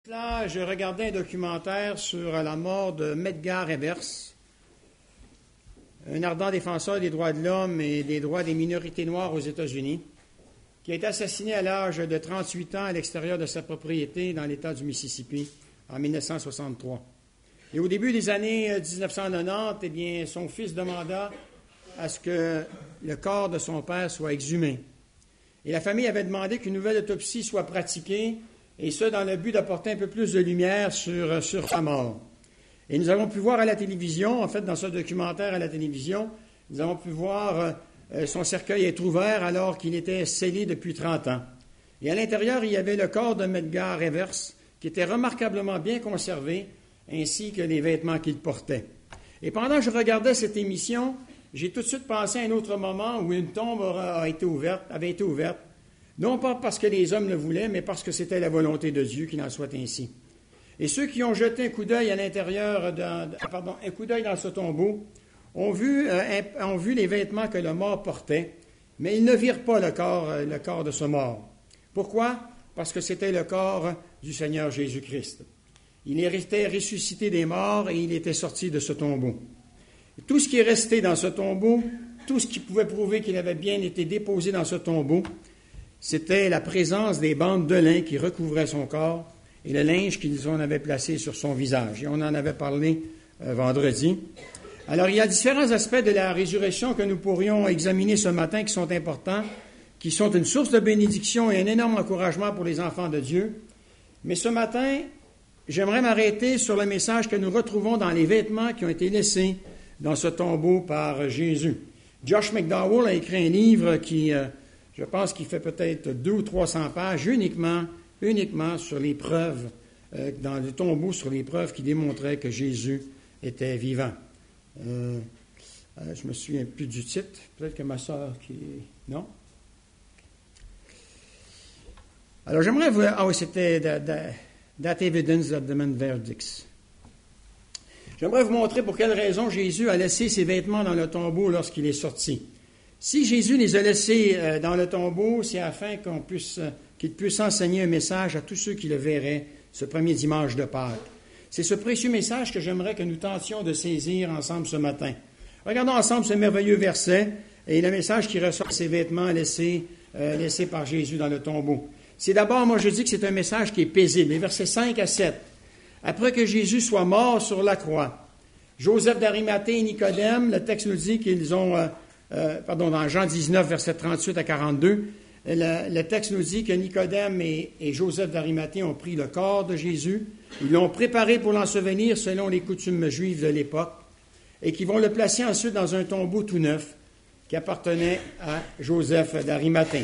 Là, je regardais un documentaire sur la mort de Medgar Evers, un ardent défenseur des droits de l'homme et des droits des minorités noires aux États-Unis, qui a été assassiné à l'âge de 38 ans à l'extérieur de sa propriété dans l'État du Mississippi en 1963. Et au début des années 1990, son fils demanda à ce que le corps de son père soit exhumé. Et la famille avait demandé qu'une nouvelle autopsie soit pratiquée, et ce, dans le but d'apporter un peu plus de lumière sur sa mort. Et nous avons pu voir à la télévision, en fait, dans ce documentaire à la télévision, nous avons pu voir son cercueil être ouvert alors qu'il était scellé depuis 30 ans. Et à l'intérieur, il y avait le corps de Medgar Evers, qui était remarquablement bien conservé, ainsi que les vêtements qu'il portait. Et pendant que je regardais cette émission, j'ai tout de suite pensé à un autre moment où une tombe avait été ouverte, non pas parce que les hommes le voulaient, mais parce que c'était la volonté de Dieu qu'il en soit ainsi. Et ceux qui ont jeté un coup d'œil à l'intérieur, un coup d'œil dans ce tombeau, ont vu les vêtements que le mort portait, mais ils ne virent pas le corps de ce mort. Pourquoi? Parce que c'était le corps du Seigneur Jésus-Christ. Il était ressuscité des morts et il était sorti de ce tombeau. Et tout ce qui est resté dans ce tombeau, tout ce qui pouvait prouver qu'il avait bien été déposé dans ce tombeau, c'était la présence des bandes de lin qui recouvraient son corps et le linge qu'ils en avaient placé sur son visage. Et on en avait parlé vendredi. Alors, il y a différents aspects de la résurrection que nous pourrions examiner ce matin qui sont importants, qui sont une source de bénédiction et un énorme encouragement pour les enfants de Dieu. Mais ce matin, j'aimerais m'arrêter sur le message que nous retrouvons dans les vêtements qui ont été laissés dans ce tombeau par Jésus. Josh McDowell a écrit un livre qui... je pense qu'il fait peut-être 200 ou 300 pages uniquement sur les preuves, dans le tombeau, sur les preuves qui démontraient que Jésus était vivant. Je me souviens plus du titre. Peut-être que ma sœur qui... Non? Alors, j'aimerais vous... c'était That Evidence That Demand Verdicts. J'aimerais vous montrer pour quelle raison Jésus a laissé ses vêtements dans le tombeau lorsqu'il est sorti. Si Jésus les a laissés dans le tombeau, c'est afin qu'il puisse enseigner un message à tous ceux qui le verraient ce premier dimanche de Pâques. C'est ce précieux message que j'aimerais que nous tentions de saisir ensemble ce matin. Regardons ensemble ce merveilleux verset et le message qui ressort de ces vêtements laissés par Jésus dans le tombeau. C'est d'abord, moi je dis que c'est un message qui est paisible. Les versets 5 à 7. Après que Jésus soit mort sur la croix, Joseph d'Arimathée et Nicodème, le texte nous dit qu'ils ont... dans Jean 19, versets 38 à 42, le texte nous dit que Nicodème et Joseph d'Arimathée ont pris le corps de Jésus, ils l'ont préparé pour l'ensevelir selon les coutumes juives de l'époque, et qu'ils vont le placer ensuite dans un tombeau tout neuf qui appartenait à Joseph d'Arimathée.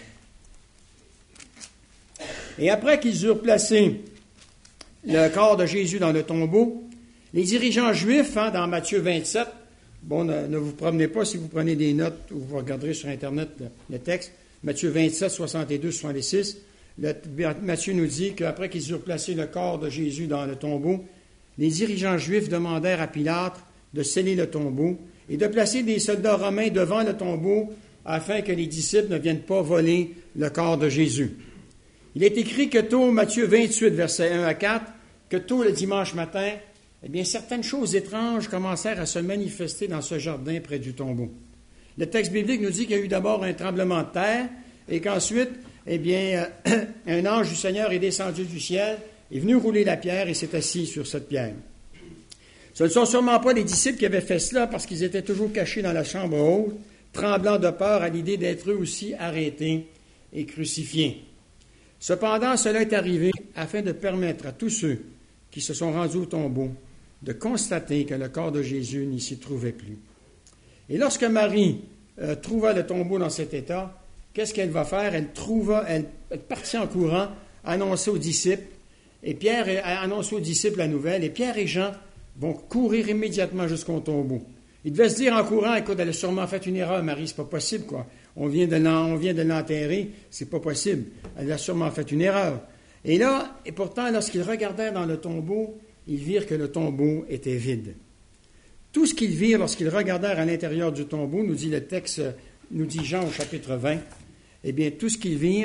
Et après qu'ils eurent placé le corps de Jésus dans le tombeau, les dirigeants juifs, dans Matthieu 27, ne vous promenez pas si vous prenez des notes ou vous regarderez sur Internet le texte. Matthieu 27, 62, 66. Matthieu nous dit qu'après qu'ils eurent placé le corps de Jésus dans le tombeau, les dirigeants juifs demandèrent à Pilate de sceller le tombeau et de placer des soldats romains devant le tombeau afin que les disciples ne viennent pas voler le corps de Jésus. Il est écrit que tôt, Matthieu 28, versets 1 à 4, que tôt le dimanche matin, certaines choses étranges commencèrent à se manifester dans ce jardin près du tombeau. Le texte biblique nous dit qu'il y a eu d'abord un tremblement de terre et qu'ensuite, un ange du Seigneur est descendu du ciel, est venu rouler la pierre et s'est assis sur cette pierre. Ce ne sont sûrement pas les disciples qui avaient fait cela parce qu'ils étaient toujours cachés dans la chambre haute, tremblant de peur à l'idée d'être eux aussi arrêtés et crucifiés. Cependant, cela est arrivé afin de permettre à tous ceux qui se sont rendus au tombeau de constater que le corps de Jésus n'y s'y trouvait plus. Et lorsque Marie trouva le tombeau dans cet état, qu'est-ce qu'elle va faire? Elle partit en courant, annoncer aux disciples, et Pierre a annoncé aux disciples la nouvelle, et Pierre et Jean vont courir immédiatement jusqu'au tombeau. Ils devaient se dire en courant, écoute, elle a sûrement fait une erreur, Marie, c'est pas possible, quoi. On vient de l'enterrer, c'est pas possible. Elle a sûrement fait une erreur. Et pourtant, lorsqu'ils regardèrent dans le tombeau, ils virent que le tombeau était vide. Tout ce qu'ils virent lorsqu'ils regardèrent à l'intérieur du tombeau, nous dit le texte, nous dit Jean au chapitre 20, tout ce qu'ils virent,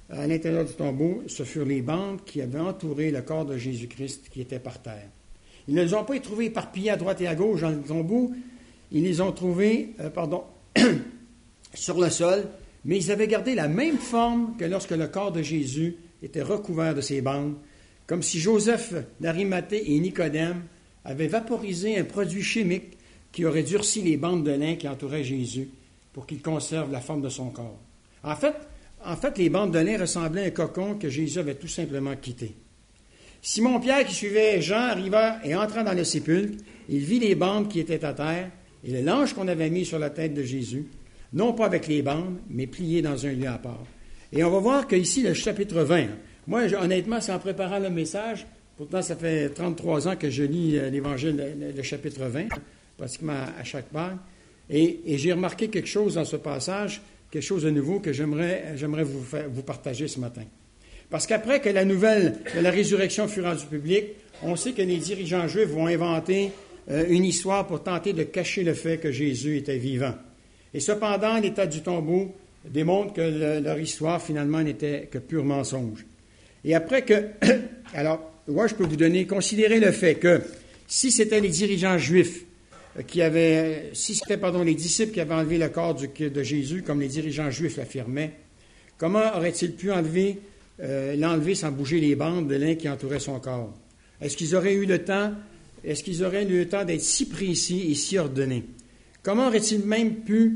à l'intérieur du tombeau, ce furent les bandes qui avaient entouré le corps de Jésus-Christ qui était par terre. Ils ne les ont pas trouvés éparpillés à droite et à gauche dans le tombeau, ils les ont trouvés sur le sol, mais ils avaient gardé la même forme que lorsque le corps de Jésus était recouvert de ces bandes, comme si Joseph d'Arimathée et Nicodème avaient vaporisé un produit chimique qui aurait durci les bandes de lin qui entouraient Jésus pour qu'il conserve la forme de son corps. En fait, les bandes de lin ressemblaient à un cocon que Jésus avait tout simplement quitté. Simon-Pierre, qui suivait Jean, arriva et entra dans le sépulcre. Il vit les bandes qui étaient à terre et le linge qu'on avait mis sur la tête de Jésus, non pas avec les bandes, mais plié dans un lieu à part. Et on va voir qu'ici, le chapitre 20, moi, honnêtement, c'est en préparant le message, pourtant ça fait 33 ans que je lis l'Évangile, le chapitre 20, pratiquement à chaque page, et j'ai remarqué quelque chose dans ce passage, quelque chose de nouveau que j'aimerais vous partager ce matin. Parce qu'après que la nouvelle de la résurrection fut rendue publique, on sait que les dirigeants juifs vont inventer une histoire pour tenter de cacher le fait que Jésus était vivant. Et cependant, l'état du tombeau démontre que leur histoire, finalement, n'était que pur mensonge. Et après que... Alors, moi, je peux vous considérer le fait que si c'était les dirigeants juifs si c'était les disciples qui avaient enlevé le corps de Jésus, comme les dirigeants juifs l'affirmaient, comment auraient-ils pu l'enlever sans bouger les bandes de lin qui entouraient son corps? Est-ce qu'ils auraient eu le temps d'être si précis et si ordonnés? Comment auraient-ils même pu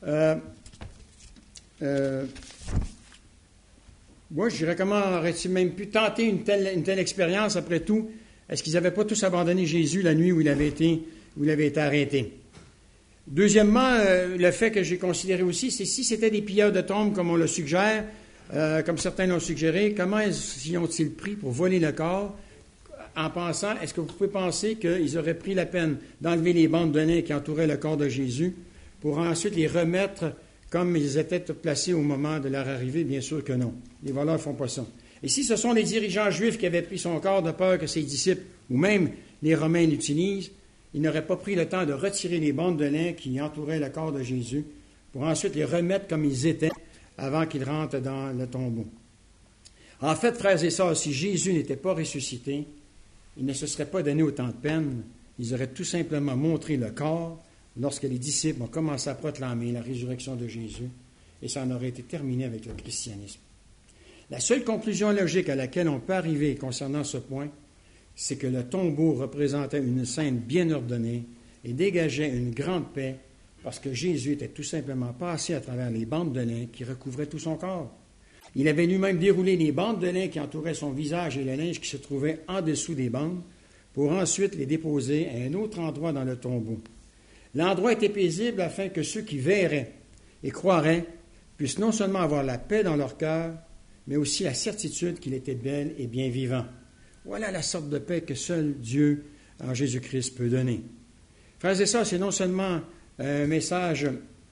comment auraient-ils même pu tenter une telle expérience après tout? Est-ce qu'ils n'avaient pas tous abandonné Jésus la nuit où il avait été arrêté? Deuxièmement, le fait que j'ai considéré aussi, c'est si c'était des pilleurs de tombes, comme on le suggère, comme certains l'ont suggéré, comment s'y ont-ils pris pour voler le corps? En pensant, est-ce que vous pouvez penser qu'ils auraient pris la peine d'enlever les bandes de lin qui entouraient le corps de Jésus pour ensuite les remettre comme ils étaient placés au moment de leur arrivée? Bien sûr que non. Les voleurs ne font pas ça. Et si ce sont les dirigeants juifs qui avaient pris son corps de peur que ses disciples, ou même les Romains l'utilisent, ils n'auraient pas pris le temps de retirer les bandes de lin qui entouraient le corps de Jésus pour ensuite les remettre comme ils étaient avant qu'ils rentrent dans le tombeau. En fait, frères et sœurs, si Jésus n'était pas ressuscité, il ne se serait pas donné autant de peine. Ils auraient tout simplement montré le corps lorsque les disciples ont commencé à proclamer la résurrection de Jésus, et ça en aurait été terminé avec le christianisme. La seule conclusion logique à laquelle on peut arriver concernant ce point, c'est que le tombeau représentait une scène bien ordonnée et dégageait une grande paix parce que Jésus était tout simplement passé à travers les bandes de lin qui recouvraient tout son corps. Il avait lui-même déroulé les bandes de lin qui entouraient son visage et le linge qui se trouvait en dessous des bandes pour ensuite les déposer à un autre endroit dans le tombeau. L'endroit était paisible afin que ceux qui verraient et croiraient puissent non seulement avoir la paix dans leur cœur, mais aussi la certitude qu'il était bel et bien vivant. Voilà la sorte de paix que seul Dieu, en Jésus-Christ, peut donner. Frères et sœurs, c'est non seulement un message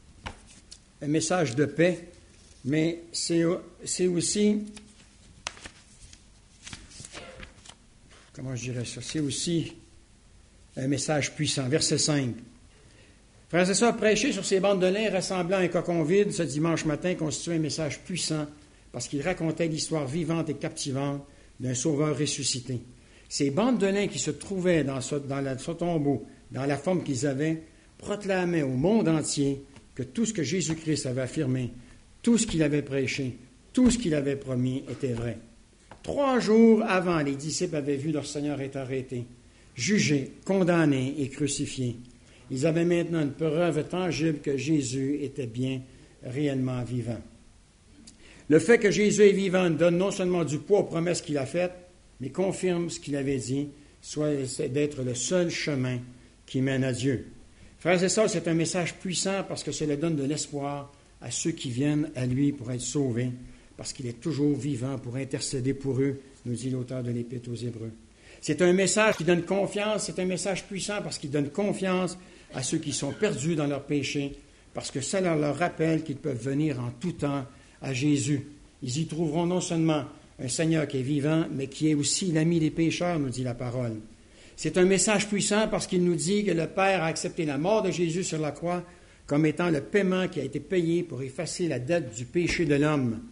de paix, mais c'est aussi, comment je dirais ça, c'est aussi un message puissant. Verset 5. Frères et sœurs, prêcher sur ces bandes de lin ressemblant à un cocon vide ce dimanche matin constituait un message puissant parce qu'il racontait l'histoire vivante et captivante d'un sauveur ressuscité. Ces bandes de lin qui se trouvaient dans ce tombeau, dans la forme qu'ils avaient, proclamaient au monde entier que tout ce que Jésus-Christ avait affirmé, tout ce qu'il avait prêché, tout ce qu'il avait promis était vrai. 3 jours avant, les disciples avaient vu leur Seigneur être arrêté, jugé, condamné et crucifié. Ils avaient maintenant une preuve tangible que Jésus était bien réellement vivant. Le fait que Jésus est vivant donne non seulement du poids aux promesses qu'il a faites, mais confirme ce qu'il avait dit, soit d'être le seul chemin qui mène à Dieu. Frères et sœurs, c'est un message puissant parce que cela donne de l'espoir à ceux qui viennent à lui pour être sauvés, parce qu'il est toujours vivant pour intercéder pour eux, nous dit l'auteur de l'Épître aux Hébreux. C'est un message qui donne confiance, c'est un message puissant parce qu'il donne confiance à ceux qui sont perdus dans leurs péchés, parce que ça leur rappelle qu'ils peuvent venir en tout temps à Jésus. Ils y trouveront non seulement un Seigneur qui est vivant, mais qui est aussi l'ami des pécheurs, nous dit la parole. C'est un message puissant parce qu'il nous dit que le Père a accepté la mort de Jésus sur la croix comme étant le paiement qui a été payé pour effacer la dette du péché de l'homme.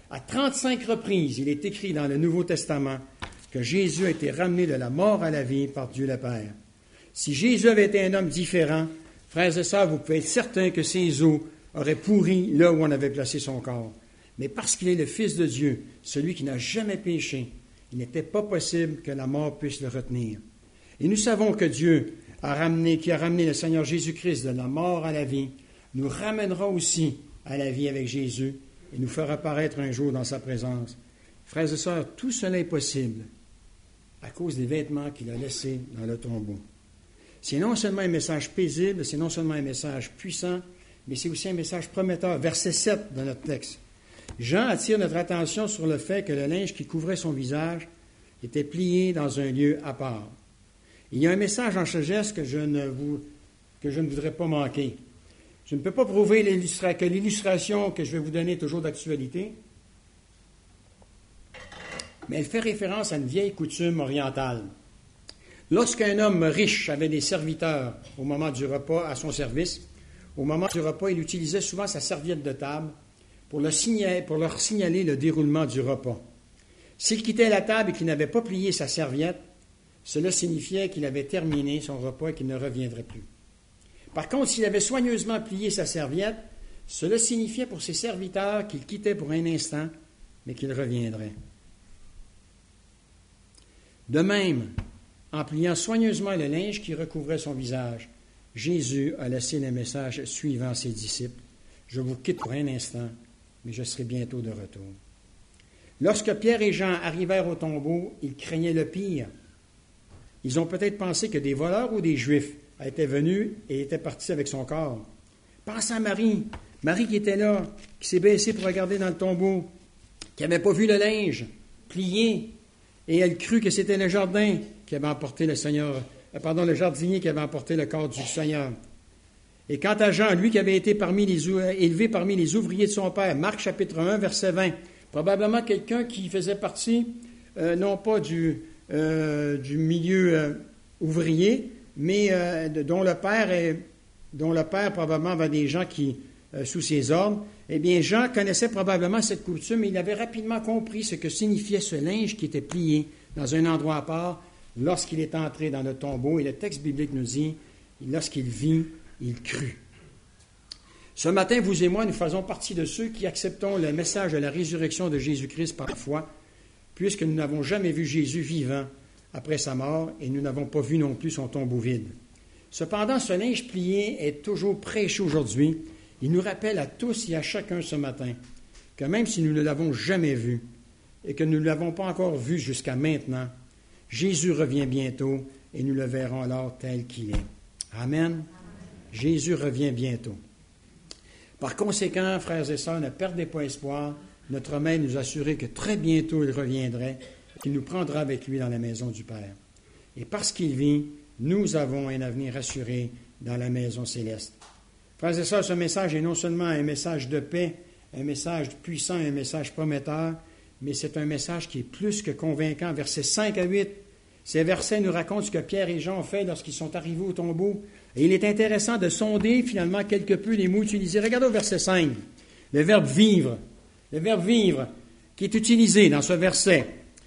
À 35 reprises, il est écrit dans le Nouveau Testament que Jésus a été ramené de la mort à la vie par Dieu le Père. Si Jésus avait été un homme différent, frères et sœurs, vous pouvez être certains que ses os auraient pourri là où on avait placé son corps. Mais parce qu'il est le Fils de Dieu, celui qui n'a jamais péché, il n'était pas possible que la mort puisse le retenir. Et nous savons que Dieu qui a ramené le Seigneur Jésus-Christ de la mort à la vie, nous ramènera aussi à la vie avec Jésus et nous fera paraître un jour dans sa présence. Frères et sœurs, tout cela est possible à cause des vêtements qu'il a laissés dans le tombeau. C'est non seulement un message paisible, c'est non seulement un message puissant, mais c'est aussi un message prometteur. Verset 7 de notre texte. Jean attire notre attention sur le fait que le linge qui couvrait son visage était plié dans un lieu à part. Il y a un message en sagesse que je ne voudrais pas manquer. Je ne peux pas prouver que l'illustration que je vais vous donner est toujours d'actualité, mais elle fait référence à une vieille coutume orientale. Lorsqu'un homme riche avait des serviteurs au moment du repas à son service, au moment du repas, il utilisait souvent sa serviette de table pour leur signaler le déroulement du repas. S'il quittait la table et qu'il n'avait pas plié sa serviette, cela signifiait qu'il avait terminé son repas et qu'il ne reviendrait plus. Par contre, s'il avait soigneusement plié sa serviette, cela signifiait pour ses serviteurs qu'il quittait pour un instant, mais qu'il reviendrait. De même, en pliant soigneusement le linge qui recouvrait son visage, Jésus a laissé le message suivant à ses disciples. Je vous quitte pour un instant, mais je serai bientôt de retour. Lorsque Pierre et Jean arrivèrent au tombeau, ils craignaient le pire. Ils ont peut-être pensé que des voleurs ou des Juifs étaient venus et étaient partis avec son corps. Pensez à Marie qui était là, qui s'est baissée pour regarder dans le tombeau, qui n'avait pas vu le linge plié, et elle crut que c'était le jardin qui avait emporté le jardinier qui avait emporté le corps du Seigneur. Et quant à Jean, lui qui avait été élevé parmi les ouvriers de son père, Marc chapitre 1, verset 20, probablement quelqu'un qui faisait partie, non pas du milieu ouvrier, mais dont le père probablement avait des gens sous ses ordres. Eh bien, Jean connaissait probablement cette coutume et il avait rapidement compris ce que signifiait ce linge qui était plié dans un endroit à part lorsqu'il est entré dans le tombeau. Et le texte biblique nous dit, lorsqu'il vit, il crut. Ce matin, vous et moi, nous faisons partie de ceux qui acceptons le message de la résurrection de Jésus-Christ par la foi, puisque nous n'avons jamais vu Jésus vivant après sa mort et nous n'avons pas vu non plus son tombeau vide. Cependant, ce linge plié est toujours prêché aujourd'hui. Il nous rappelle à tous et à chacun ce matin que même si nous ne l'avons jamais vu et que nous ne l'avons pas encore vu jusqu'à maintenant, Jésus revient bientôt et nous le verrons alors tel qu'il est. Amen. Jésus revient bientôt. Par conséquent, frères et sœurs, ne perdez pas espoir. Notre Maître nous a assuré que très bientôt il reviendrait, qu'il nous prendra avec lui dans la maison du Père. Et parce qu'il vit, nous avons un avenir assuré dans la maison céleste. Frères et sœurs, ce message est non seulement un message de paix, un message puissant, un message prometteur, mais c'est un message qui est plus que convaincant. Versets 5 à 8, ces versets nous racontent ce que Pierre et Jean ont fait lorsqu'ils sont arrivés au tombeau. Et il est intéressant de sonder finalement quelque peu les mots utilisés. Regardez au verset 5, le verbe vivre. Le verbe vivre qui est utilisé dans ce verset,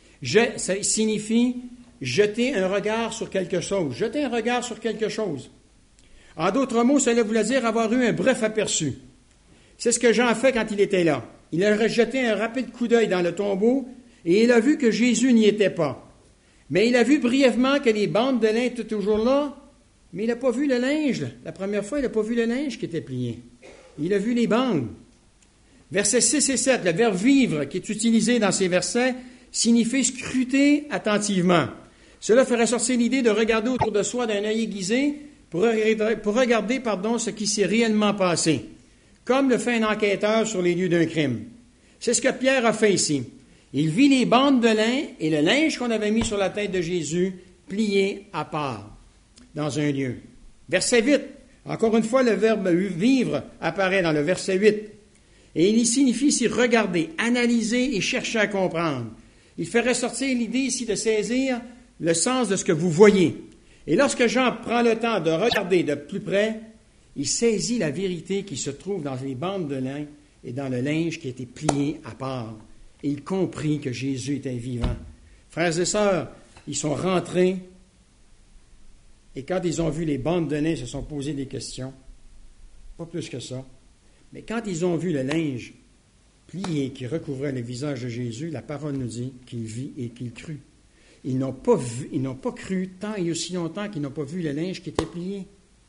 ça signifie jeter un regard sur quelque chose. Jeter un regard sur quelque chose. En d'autres mots, cela voulait dire avoir eu un bref aperçu. C'est ce que Jean a fait quand il était là. Il a jeté un rapide coup d'œil dans le tombeau et il a vu que Jésus n'y était pas. Mais il a vu brièvement que les bandes de lin étaient toujours là, mais il n'a pas vu le linge. La première fois, il n'a pas vu le linge qui était plié. Il a vu les bandes. Versets 6 et 7, le verbe « vivre » qui est utilisé dans ces versets signifie scruter attentivement. Cela ferait sortir l'idée de regarder autour de soi d'un œil aiguisé pour regarder ce qui s'est réellement passé, comme le fait un enquêteur sur les lieux d'un crime. C'est ce que Pierre a fait ici. Il vit les bandes de lin et le linge qu'on avait mis sur la tête de Jésus plié à part dans un lieu. Verset 8, encore une fois, le verbe « vivre » apparaît dans le verset 8. Et il signifie ici regarder, analyser et chercher à comprendre. Il fait ressortir l'idée ici de saisir le sens de ce que vous voyez. Et lorsque Jean prend le temps de regarder de plus près, il saisit la vérité qui se trouve dans les bandes de lin et dans le linge qui a été plié à part. et ils comprirent que Jésus était vivant. Frères et sœurs, ils sont rentrés et quand ils ont vu les bandes de lin, ils se sont posé des questions. Pas plus que ça. Mais quand ils ont vu le linge plié qui recouvrait le visage de Jésus, la parole nous dit qu'il vit et qu'il crut. Ils n'ont pas cru tant et aussi longtemps qu'ils n'ont pas vu le linge qui était plié.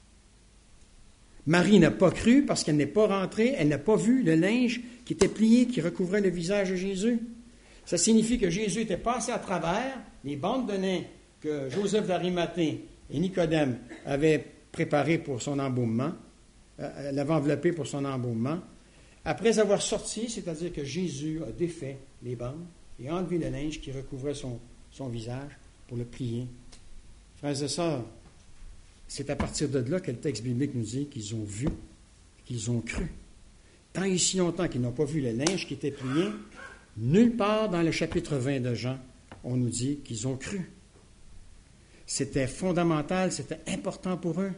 Marie n'a pas cru parce qu'elle n'est pas rentrée, elle n'a pas vu le linge qui était plié, qui recouvrait le visage de Jésus. Ça signifie que Jésus était passé à travers les bandes de lin que Joseph d'Arimathée et Nicodème avaient préparées pour son embaumement, l'avaient enveloppé pour son embaumement. Après avoir sorti, c'est-à-dire que Jésus a défait les bandes et enlevé le linge qui recouvrait son visage pour le plier. Frères et sœurs, c'est à partir de là que le texte biblique nous dit qu'ils ont vu, qu'ils ont cru. Tant et si longtemps qu'ils n'ont pas vu le linge qui était plié, nulle part dans le chapitre 20 de Jean, on nous dit qu'ils ont cru. C'était fondamental, c'était important pour eux.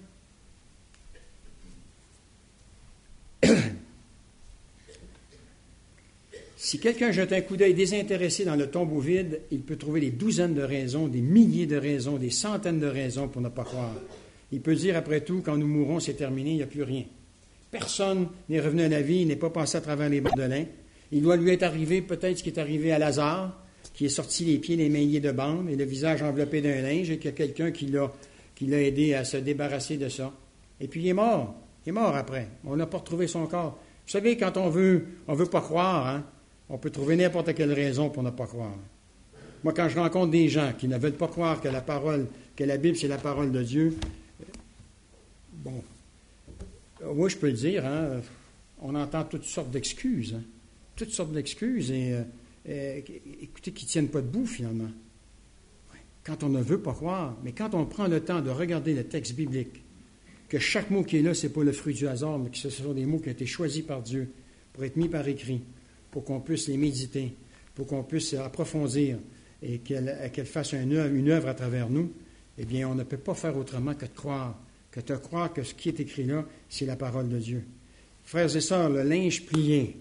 Si quelqu'un jette un coup d'œil désintéressé dans le tombeau vide, il peut trouver des douzaines de raisons, des milliers de raisons, des centaines de raisons pour ne pas croire. Il peut dire, après tout, quand nous mourrons, c'est terminé, il n'y a plus rien. Personne n'est revenu à la vie, il n'est pas passé à travers les bandes de lin. Il doit lui être arrivé peut-être ce qui est arrivé à Lazare, qui est sorti les pieds, les mains liés de bandes et le visage enveloppé d'un linge, et qu'il y a quelqu'un qui l'a aidé à se débarrasser de ça. Et puis il est mort. Il est mort après. On n'a pas retrouvé son corps. Vous savez, quand on veut pas croire, hein, on peut trouver n'importe quelle raison pour ne pas croire. Moi, quand je rencontre des gens qui ne veulent pas croire que la Bible, c'est la parole de Dieu, bon, moi, je peux le dire, hein, on entend toutes sortes d'excuses. Hein, toutes sortes d'excuses, et écoutez, qui ne tiennent pas debout, finalement. Quand on ne veut pas croire, mais quand on prend le temps de regarder le texte biblique, que chaque mot qui est là, ce n'est pas le fruit du hasard, mais que ce sont des mots qui ont été choisis par Dieu pour être mis par écrit, pour qu'on puisse les méditer, pour qu'on puisse approfondir et qu'elle fasse une œuvre à travers nous, eh bien, on ne peut pas faire autrement que de croire que ce qui est écrit là, c'est la parole de Dieu. Frères et sœurs, le linge plié,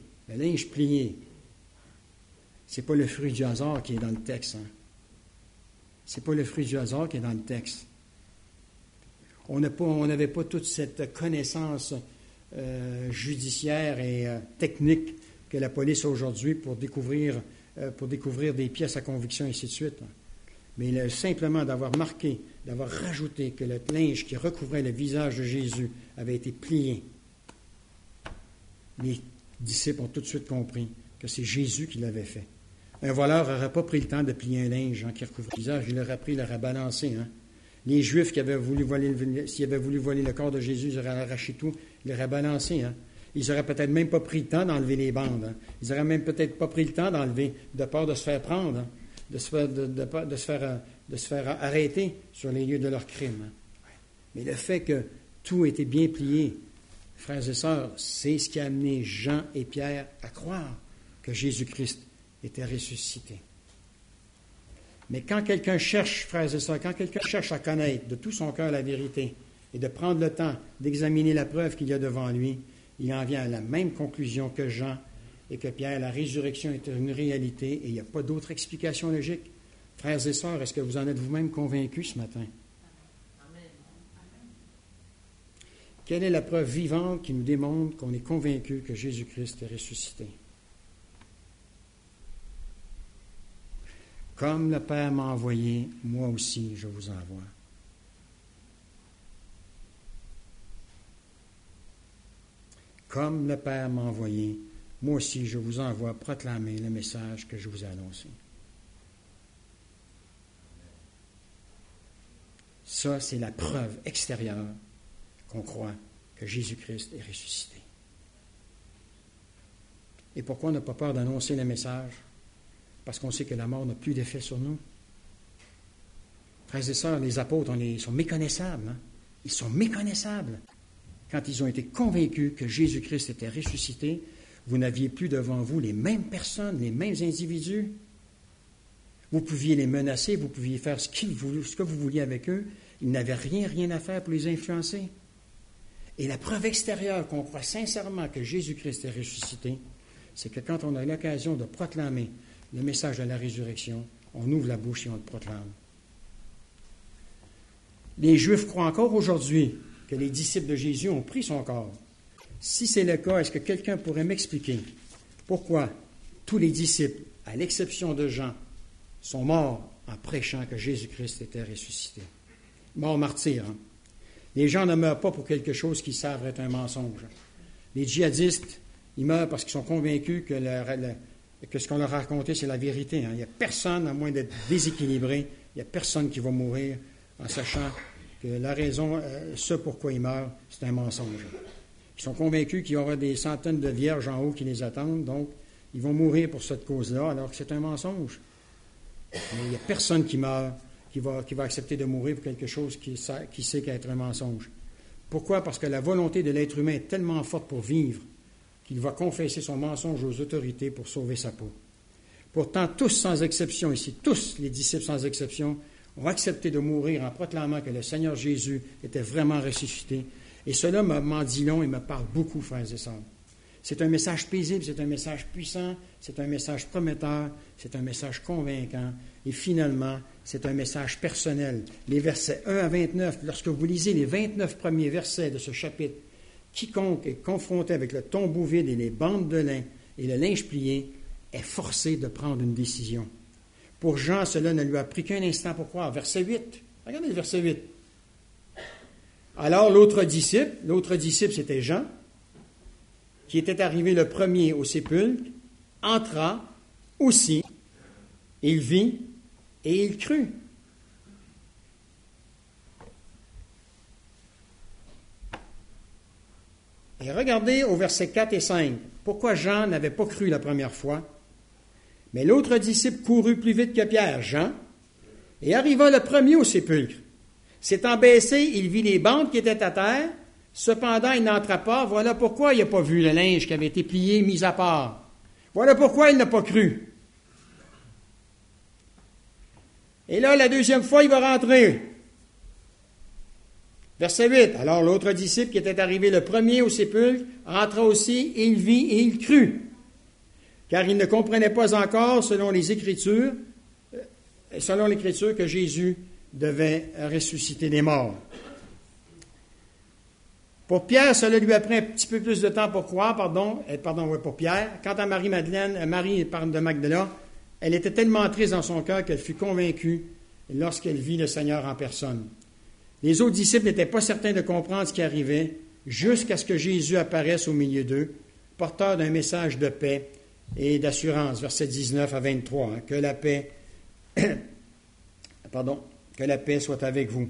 c'est pas le fruit du hasard qui est dans le texte. Hein. C'est pas le fruit du hasard qui est dans le texte. On n'avait pas toute cette connaissance judiciaire et technique que la police a aujourd'hui pour découvrir des pièces à conviction et ainsi de suite. Mais simplement d'avoir marqué, d'avoir rajouté que le linge qui recouvrait le visage de Jésus avait été plié, les disciples ont tout de suite compris que c'est Jésus qui l'avait fait. Un voleur n'aurait pas pris le temps de plier un linge qui recouvre le visage, il l'aurait pris, il l'aurait balancé. Hein. Les Juifs s'ils avaient voulu voler le corps de Jésus, ils auraient arraché tout, ils l'auraient balancé. Hein. Ils n'auraient peut-être même pas pris le temps d'enlever les bandes. Hein. Ils n'auraient même peut-être pas pris le temps d'enlever, de peur de se faire prendre, hein, de se faire arrêter sur les lieux de leur crime. Hein. Mais le fait que tout était bien plié, frères et sœurs, c'est ce qui a amené Jean et Pierre à croire que Jésus-Christ était ressuscité. Mais quand quelqu'un cherche, frères et sœurs, quand quelqu'un cherche à connaître de tout son cœur la vérité et de prendre le temps d'examiner la preuve qu'il y a devant lui, il en vient à la même conclusion que Jean et que Pierre. La résurrection est une réalité et il n'y a pas d'autre explication logique. Frères et sœurs, est-ce que vous en êtes vous-même convaincus ce matin? Amen. Quelle est la preuve vivante qui nous démontre qu'on est convaincu que Jésus-Christ est ressuscité? Comme le Père m'a envoyé, moi aussi je vous envoie. Comme le Père m'a envoyé, moi aussi je vous envoie proclamer le message que je vous ai annoncé. Ça, c'est la preuve extérieure qu'on croit que Jésus-Christ est ressuscité. Et pourquoi on n'a pas peur d'annoncer le message? Parce qu'on sait que la mort n'a plus d'effet sur nous. Frères et sœurs, les apôtres, ils sont méconnaissables. Hein? Ils sont méconnaissables. Quand ils ont été convaincus que Jésus-Christ était ressuscité, vous n'aviez plus devant vous les mêmes personnes, les mêmes individus. Vous pouviez les menacer, vous pouviez faire ce que vous vouliez avec eux. Ils n'avaient rien à faire pour les influencer. Et la preuve extérieure qu'on croit sincèrement que Jésus-Christ est ressuscité, c'est que quand on a l'occasion de proclamer le message de la résurrection, on ouvre la bouche et on le proclame. Les Juifs croient encore aujourd'hui que les disciples de Jésus ont pris son corps. Si c'est le cas, est-ce que quelqu'un pourrait m'expliquer pourquoi tous les disciples, à l'exception de Jean, sont morts en prêchant que Jésus-Christ était ressuscité? Morts martyrs. Hein? Les gens ne meurent pas pour quelque chose qu'ils savent être un mensonge. Les djihadistes, ils meurent parce qu'ils sont convaincus que ce qu'on leur a raconté, c'est la vérité. Hein? Il n'y a personne, à moins d'être déséquilibré, il n'y a personne qui va mourir en sachant que la raison, ce pourquoi ils meurent, c'est un mensonge. Ils sont convaincus qu'il y aura des centaines de vierges en haut qui les attendent, donc ils vont mourir pour cette cause-là, alors que c'est un mensonge. Mais il n'y a personne qui meurt, qui va accepter de mourir pour quelque chose qui sait qu'être un mensonge. Pourquoi? Parce que la volonté de l'être humain est tellement forte pour vivre qu'il va confesser son mensonge aux autorités pour sauver sa peau. Pourtant, tous sans exception ici, tous les disciples sans exception, ont accepté de mourir en proclamant que le Seigneur Jésus était vraiment ressuscité. Et cela m'en dit long et me parle beaucoup, frères et sœurs. C'est un message paisible, c'est un message puissant, c'est un message prometteur, c'est un message convaincant. Et finalement, c'est un message personnel. Les versets 1 à 29, lorsque vous lisez les 29 premiers versets de ce chapitre, quiconque est confronté avec le tombeau vide et les bandes de lin et le linge plié est forcé de prendre une décision. Pour Jean, cela ne lui a pris qu'un instant pour croire. Verset 8. Regardez le verset 8. Alors l'autre disciple, c'était Jean, qui était arrivé le premier au sépulcre, entra aussi, il vit et il crut. Et regardez au verset 4 et 5, pourquoi Jean n'avait pas cru la première fois. Mais l'autre disciple courut plus vite que Pierre, Jean, et arriva le premier au sépulcre. S'étant baissé, il vit les bandes qui étaient à terre. Cependant, il n'entra pas. Voilà pourquoi il n'a pas vu le linge qui avait été plié, mis à part. Voilà pourquoi il n'a pas cru. Et là, la deuxième fois, il va rentrer. Verset 8. Alors l'autre disciple qui était arrivé le premier au sépulcre rentra aussi, il vit et il crut. Car il ne comprenait pas encore, selon l'Écriture, que Jésus devait ressusciter des morts. Pour Pierre, cela lui a pris un petit peu plus de temps pour croire, pour Pierre. Quant à Marie de Magdala, elle était tellement triste dans son cœur qu'elle fut convaincue lorsqu'elle vit le Seigneur en personne. Les autres disciples n'étaient pas certains de comprendre ce qui arrivait jusqu'à ce que Jésus apparaisse au milieu d'eux, porteur d'un message de paix et d'assurance, versets 19 à 23, hein, que la paix soit avec vous.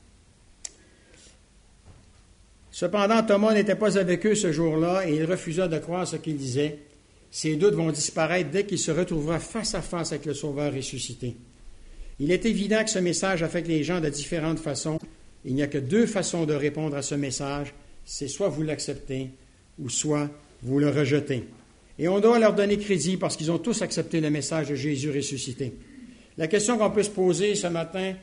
Cependant, Thomas n'était pas avec eux ce jour-là et il refusa de croire ce qu'il disait. Ses doutes vont disparaître dès qu'il se retrouvera face à face avec le Sauveur ressuscité. Il est évident que ce message affecte les gens de différentes façons. Il n'y a que deux façons de répondre à ce message. C'est soit vous l'acceptez ou soit vous le rejetez. Et on doit leur donner crédit parce qu'ils ont tous accepté le message de Jésus ressuscité. La question qu'on peut se poser ce matin,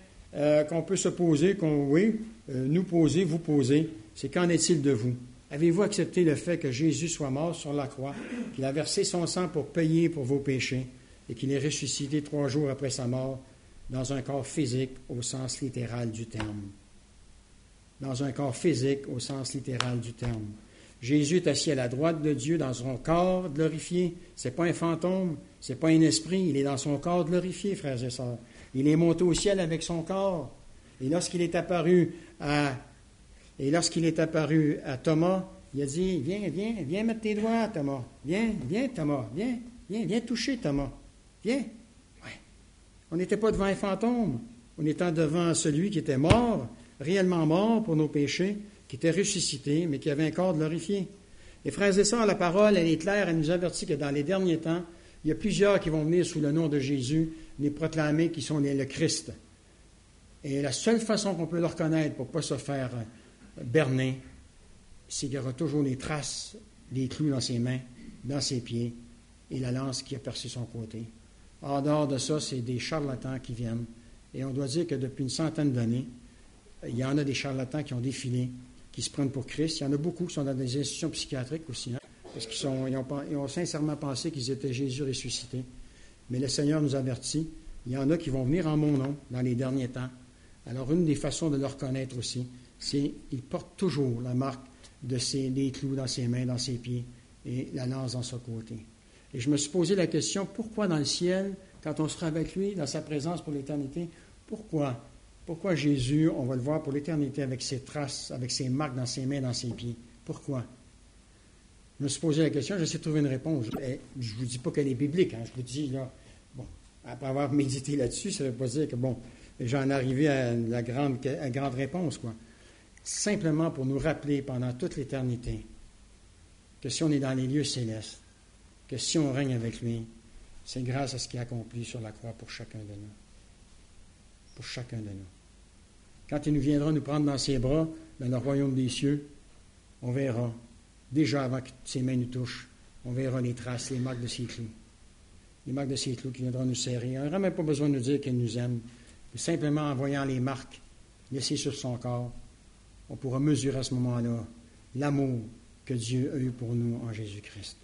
nous poser, vous poser, c'est qu'en est-il de vous? Avez-vous accepté le fait que Jésus soit mort sur la croix, qu'il a versé son sang pour payer pour vos péchés et qu'il est ressuscité 3 jours après sa mort dans un corps physique au sens littéral du terme? Dans un corps physique au sens littéral du terme. Jésus est assis à la droite de Dieu dans son corps glorifié. Ce n'est pas un fantôme, ce n'est pas un esprit, il est dans son corps glorifié, frères et sœurs. Il est monté au ciel avec son corps. Et lorsqu'il est apparu à Thomas, il a dit, viens mettre tes doigts, Thomas. Viens, Thomas. Viens toucher, Thomas. Viens. Ouais. On n'était pas devant un fantôme. On était devant celui qui était mort, réellement mort pour nos péchés, qui était ressuscité, mais qui avait un corps glorifié. Et frères et sœurs, la parole, elle est claire, elle nous avertit que dans les derniers temps, il y a plusieurs qui vont venir sous le nom de Jésus, les proclamer qui sont le Christ. Et la seule façon qu'on peut le reconnaître pour ne pas se faire berner, c'est qu'il y aura toujours les traces, les clous dans ses mains, dans ses pieds, et la lance qui a percé son côté. En dehors de ça, c'est des charlatans qui viennent. Et on doit dire que depuis une centaine d'années, il y en a des charlatans qui ont défilé, qui se prennent pour Christ. Il y en a beaucoup qui sont dans des institutions psychiatriques aussi. Hein. parce ils ont sincèrement pensé qu'ils étaient Jésus ressuscité. Mais le Seigneur nous avertit, il y en a qui vont venir en mon nom dans les derniers temps. Alors, une des façons de le reconnaître aussi, c'est qu'il porte toujours la marque des clous dans ses mains, dans ses pieds, et la lance dans son côté. Et je me suis posé la question, pourquoi dans le ciel, quand on sera avec lui, dans sa présence pour l'éternité, pourquoi Jésus, on va le voir pour l'éternité avec ses traces, avec ses marques dans ses mains, dans ses pieds? Pourquoi? Je me suis posé la question, j'essaie de trouver une réponse. Je ne vous dis pas qu'elle est biblique, hein, je vous dis, là, bon, après avoir médité là-dessus, ça ne veut pas dire que, bon, j'en ai arrivé à la grande réponse, quoi. Simplement pour nous rappeler pendant toute l'éternité que si on est dans les lieux célestes, que si on règne avec lui, c'est grâce à ce qu'il a accompli sur la croix pour chacun de nous. Pour chacun de nous. Quand il nous viendra nous prendre dans ses bras, dans le royaume des cieux, on verra, déjà avant que ses mains nous touchent, on verra les traces, les marques de ses clous. Les marques de ses clous qui viendront nous serrer. On n'aura même pas besoin de nous dire qu'il nous aime. Simplement en voyant les marques laissées sur son corps, on pourra mesurer à ce moment-là l'amour que Dieu a eu pour nous en Jésus-Christ.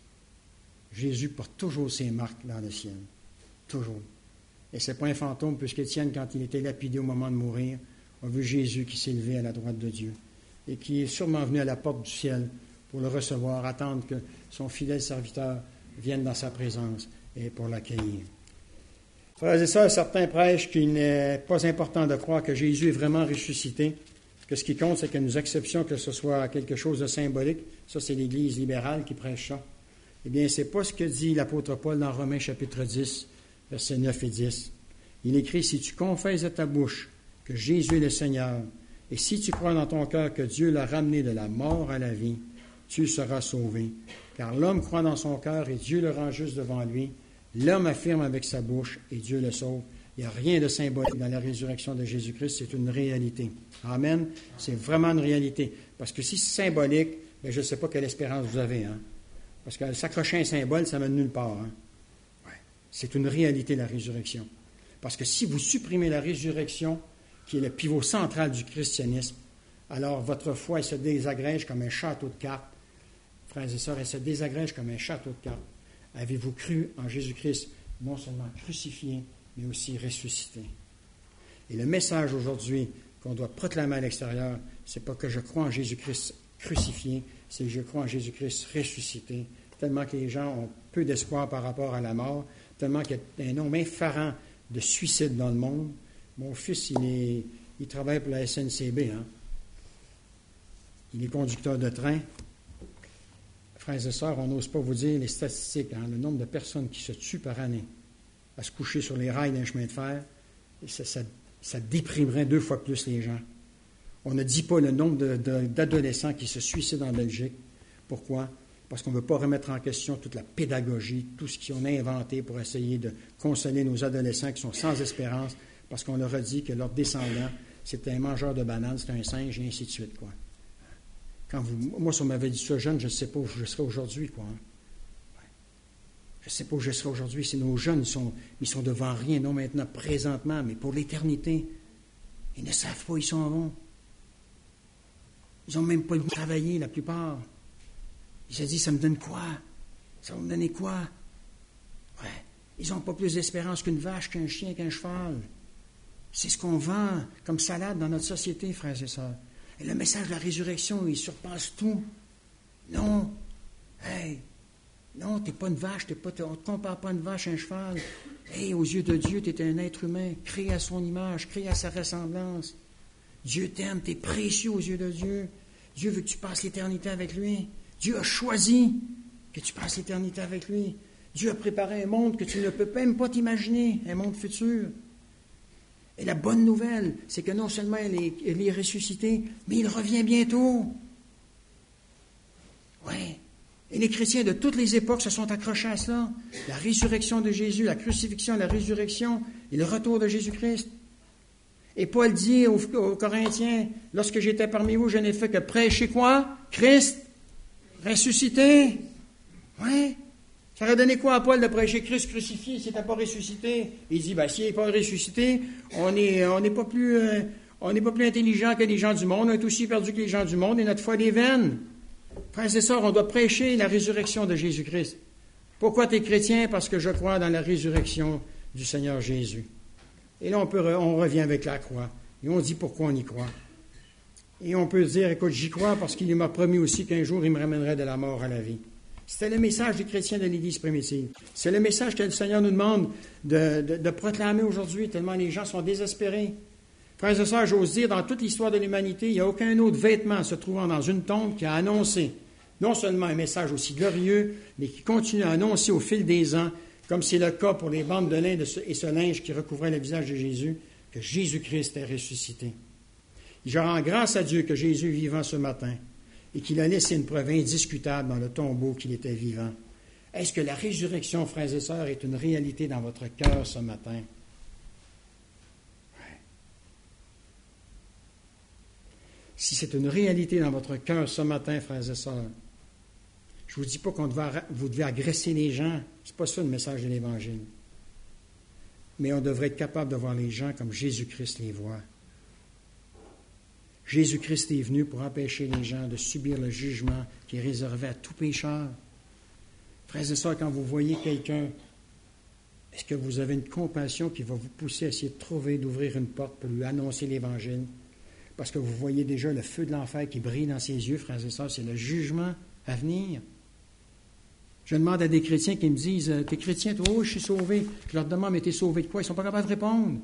Jésus porte toujours ses marques dans le ciel. Toujours. Et ce n'est pas un fantôme, puisqu'Étienne, quand il était lapidé au moment de mourir, a vu Jésus qui s'est levé à la droite de Dieu et qui est sûrement venu à la porte du ciel pour le recevoir, attendre que son fidèle serviteur vienne dans sa présence et pour l'accueillir. Frères et sœurs, certains prêchent qu'il n'est pas important de croire que Jésus est vraiment ressuscité, que ce qui compte, c'est que nous acceptions que ce soit quelque chose de symbolique. Ça, c'est l'Église libérale qui prêche ça. Eh bien, ce n'est pas ce que dit l'apôtre Paul dans Romains chapitre 10, versets 9 et 10. Il écrit, « Si tu confesses de ta bouche que Jésus est le Seigneur, et si tu crois dans ton cœur que Dieu l'a ramené de la mort à la vie, tu seras sauvé. Car l'homme croit dans son cœur et Dieu le rend juste devant lui. L'homme affirme avec sa bouche et Dieu le sauve. » Il n'y a rien de symbolique dans la résurrection de Jésus-Christ, c'est une réalité. Amen. C'est vraiment une réalité. Parce que si c'est symbolique, bien, je ne sais pas quelle espérance vous avez. Hein? Parce que s'accrocher à un symbole, ça ne mène nulle part. Hein? Ouais. C'est une réalité, la résurrection. Parce que si vous supprimez la résurrection, qui est le pivot central du christianisme, alors votre foi, elle se désagrège comme un château de cartes. Frères et sœurs, elle se désagrège comme un château de cartes. Avez-vous cru en Jésus-Christ, non seulement crucifié, mais aussi ressuscité? Et le message aujourd'hui qu'on doit proclamer à l'extérieur, c'est pas que je crois en Jésus-Christ crucifié, c'est que je crois en Jésus-Christ ressuscité, tellement que les gens ont peu d'espoir par rapport à la mort, tellement qu'il y a un nombre effarant de suicides dans le monde. Mon fils, il travaille pour la SNCB. Hein? Il est conducteur de train. Frères et sœurs, on n'ose pas vous dire les statistiques, hein, le nombre de personnes qui se tuent par année à se coucher sur les rails d'un chemin de fer, et ça déprimerait 2 fois plus les gens. On ne dit pas le nombre d'adolescents qui se suicident en Belgique. Pourquoi? Parce qu'on ne veut pas remettre en question toute la pédagogie, tout ce qu'on a inventé pour essayer de consoler nos adolescents qui sont sans espérance, parce qu'on leur a dit que leur descendant, c'était un mangeur de bananes, c'était un singe, et ainsi de suite, quoi. Moi, si on m'avait dit ça jeune, je ne sais pas où je serais aujourd'hui, quoi. Hein. Je ne sais pas où je serai aujourd'hui. Si nos jeunes, ils sont devant rien, non maintenant, présentement, mais pour l'éternité. Ils ne savent pas où ils s'en vont. Ils n'ont même pas le goût de travailler, la plupart. Ils se disent, ça me donne quoi? Ça va me donner quoi? Ouais. Ils n'ont pas plus d'espérance qu'une vache, qu'un chien, qu'un cheval. C'est ce qu'on vend comme salade dans notre société, frères et sœurs. Et le message de la résurrection, il surpasse tout. Non. Hey! Non, tu n'es pas une vache, on ne te compare pas une vache à un cheval. Hey, aux yeux de Dieu, tu es un être humain, créé à son image, créé à sa ressemblance. Dieu t'aime, tu es précieux aux yeux de Dieu. Dieu veut que tu passes l'éternité avec lui. Dieu a choisi que tu passes l'éternité avec lui. Dieu a préparé un monde que tu ne peux même pas t'imaginer, un monde futur. Et la bonne nouvelle, c'est que non seulement il est ressuscité, mais il revient bientôt. Oui. Et les chrétiens de toutes les époques se sont accrochés à cela. La résurrection de Jésus, la crucifixion, la résurrection et le retour de Jésus-Christ. Et Paul dit aux Corinthiens, lorsque j'étais parmi vous, je n'ai fait que prêcher quoi? Christ ressuscité. Oui. Ça aurait donné quoi à Paul de prêcher Christ crucifié s'il n'était pas ressuscité? Il dit, s'il n'est pas ressuscité, on n'est pas plus intelligent que les gens du monde, on est aussi perdu que les gens du monde et notre foi est vaine. Frères et sœurs, on doit prêcher la résurrection de Jésus-Christ. Pourquoi tu es chrétien? Parce que je crois dans la résurrection du Seigneur Jésus. Et là, on revient avec la croix. Et on dit pourquoi on y croit. Et on peut dire, écoute, j'y crois parce qu'il m'a promis aussi qu'un jour, il me ramènerait de la mort à la vie. C'était le message des chrétiens de l'Église primitive. C'est le message que le Seigneur nous demande de proclamer aujourd'hui, tellement les gens sont désespérés. Frères et sœurs, j'ose dire, dans toute l'histoire de l'humanité, il n'y a aucun autre vêtement se trouvant dans une tombe qui a annoncé non seulement un message aussi glorieux, mais qui continue à annoncer au fil des ans, comme c'est le cas pour les bandes de lin et ce linge qui recouvrait le visage de Jésus, que Jésus-Christ est ressuscité. Je rends grâce à Dieu que Jésus est vivant ce matin et qu'il a laissé une preuve indiscutable dans le tombeau qu'il était vivant. Est-ce que la résurrection, frères et sœurs, est une réalité dans votre cœur ce matin? Ouais. Si c'est une réalité dans votre cœur ce matin, frères et sœurs, je ne vous dis pas vous devez agresser les gens. Ce n'est pas ça le message de l'Évangile. Mais on devrait être capable de voir les gens comme Jésus-Christ les voit. Jésus-Christ est venu pour empêcher les gens de subir le jugement qui est réservé à tout pécheur. Frères et sœurs, quand vous voyez quelqu'un, est-ce que vous avez une compassion qui va vous pousser à essayer d'ouvrir une porte pour lui annoncer l'Évangile? Parce que vous voyez déjà le feu de l'enfer qui brille dans ses yeux, frères et sœurs, c'est le jugement à venir. Je demande à des chrétiens qui me disent, « T'es chrétien, toi? Oh, je suis sauvé. » Je leur demande, « Mais t'es sauvé de quoi? » Ils ne sont pas capables de répondre.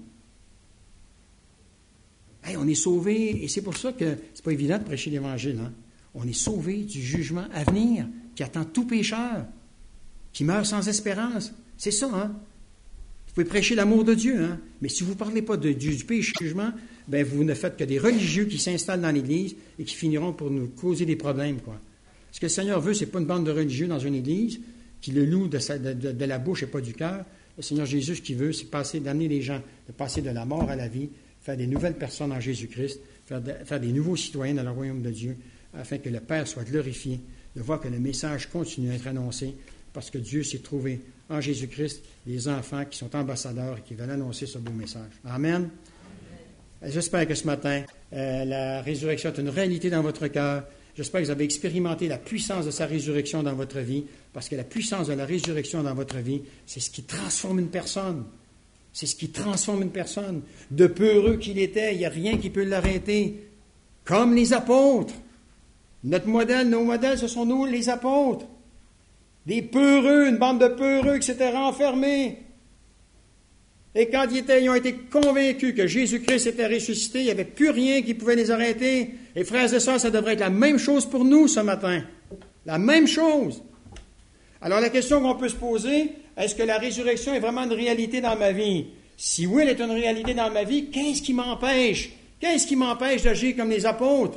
Hey, on est sauvé, et c'est pour ça que c'est pas évident de prêcher l'Évangile. Hein? On est sauvé du jugement à venir, qui attend tout pécheur, qui meurt sans espérance. C'est ça, hein? Vous pouvez prêcher l'amour de Dieu, hein? Mais si vous ne parlez pas du péché, du jugement, ben vous ne faites que des religieux qui s'installent dans l'Église et qui finiront pour nous causer des problèmes, quoi. Ce que le Seigneur veut, ce n'est pas une bande de religieux dans une Église qui le loue de la bouche et pas du cœur. Le Seigneur Jésus, ce qu'il veut, c'est d'amener les gens, de passer de la mort à la vie, faire des nouvelles personnes en Jésus-Christ, faire des nouveaux citoyens dans le royaume de Dieu, afin que le Père soit glorifié, de voir que le message continue à être annoncé, parce que Dieu s'est trouvé en Jésus-Christ des enfants qui sont ambassadeurs et qui veulent annoncer ce beau message. Amen. J'espère que ce matin, la résurrection est une réalité dans votre cœur. J'espère que vous avez expérimenté la puissance de sa résurrection dans votre vie, parce que la puissance de la résurrection dans votre vie, c'est ce qui transforme une personne. C'est ce qui transforme une personne. De peureux qu'il était, il n'y a rien qui peut l'arrêter. Comme les apôtres. Notre modèle, nos modèles, ce sont nous, les apôtres. Des peureux, une bande de peureux qui s'étaient renfermés. Et quand ils ont été convaincus que Jésus-Christ était ressuscité, il n'y avait plus rien qui pouvait les arrêter. Et frères et sœurs, ça devrait être la même chose pour nous ce matin. La même chose. Alors la question qu'on peut se poser, est-ce que la résurrection est vraiment une réalité dans ma vie? Si oui, elle est une réalité dans ma vie, qu'est-ce qui m'empêche? Qu'est-ce qui m'empêche d'agir comme les apôtres?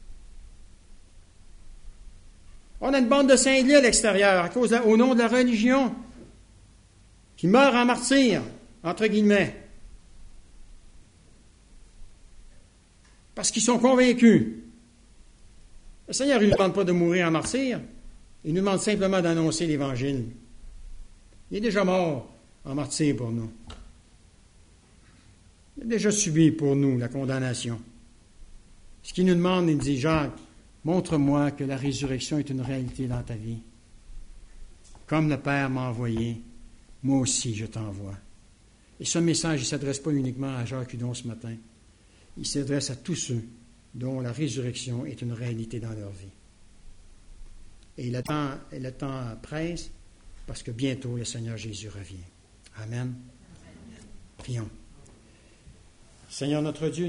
On a une bande de cinglés à l'extérieur, au nom de la religion, qui meurent en martyrs, entre guillemets. Parce qu'ils sont convaincus. Le Seigneur ne nous demande pas de mourir en martyr, il nous demande simplement d'annoncer l'Évangile. Il est déjà mort en martyr pour nous. Il a déjà subi pour nous la condamnation. Ce qu'il nous demande, il dit, Jacques, montre-moi que la résurrection est une réalité dans ta vie. Comme le Père m'a envoyé, moi aussi je t'envoie. Et ce message, il ne s'adresse pas uniquement à Jacques Hudon ce matin. Il s'adresse à tous ceux dont la résurrection est une réalité dans leur vie. Et le temps presse, parce que bientôt le Seigneur Jésus revient. Amen. Prions. Seigneur notre Dieu,